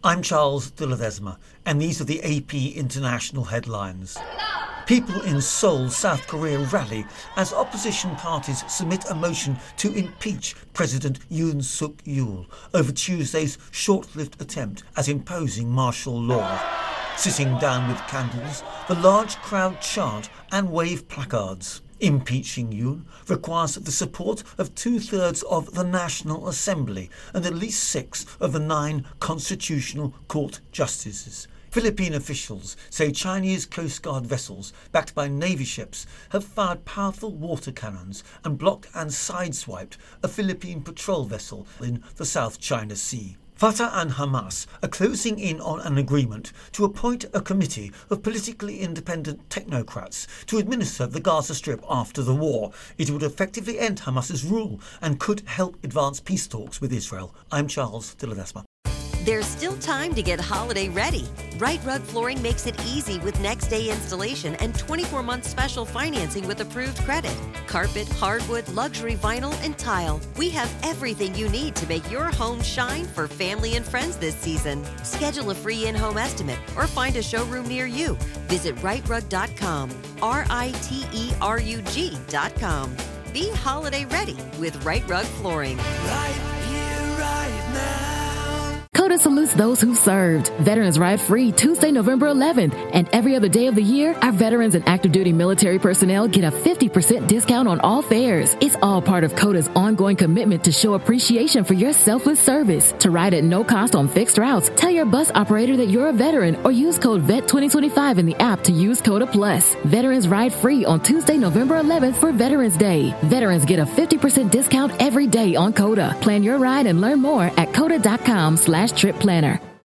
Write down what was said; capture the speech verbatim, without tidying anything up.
I'm Charles de Ledesma, and these are the A P International headlines. People in Seoul, South Korea rally as opposition parties submit a motion to impeach President Yoon Suk-yeol over Tuesday's short-lived attempt at imposing martial law. Sitting down with candles, the large crowd chant and wave placards. Impeaching Yoon requires the support of two-thirds of the National Assembly and at least six of the nine Constitutional Court justices. Philippine officials say Chinese Coast Guard vessels, backed by Navy ships, have fired powerful water cannons and blocked and sideswiped a Philippine patrol vessel in the South China Sea. Fatah and Hamas are closing in on an agreement to appoint a committee of politically independent technocrats to administer the Gaza Strip after the war. It would effectively end Hamas's rule and could help advance peace talks with Israel. I'm Charles de Ledesma. There's still time to get holiday ready. Right Rug Flooring makes it easy with next day installation and twenty-four month special financing with approved credit. Carpet, hardwood, luxury vinyl, and tile. We have everything you need to make your home shine for family and friends this season. Schedule a free in-home estimate or find a showroom near you. Visit right rug dot com, R I T E R U G dot com. Be holiday ready with Right Rug Flooring. Right here, right now. COTA salutes those who served. Veterans Ride Free Tuesday, November eleventh. And every other day of the year, our veterans and active duty military personnel get a fifty percent discount on all fares. It's all part of COTA's ongoing commitment to show appreciation for your selfless service. To ride at no cost on fixed routes, tell your bus operator that you're a veteran or use code V E T twenty twenty-five in the app to use COTA Plus. Veterans Ride Free on Tuesday, November eleventh for Veterans Day. Veterans get a fifty percent discount every day on COTA. Plan your ride and learn more at COTA dot com slash trip planner.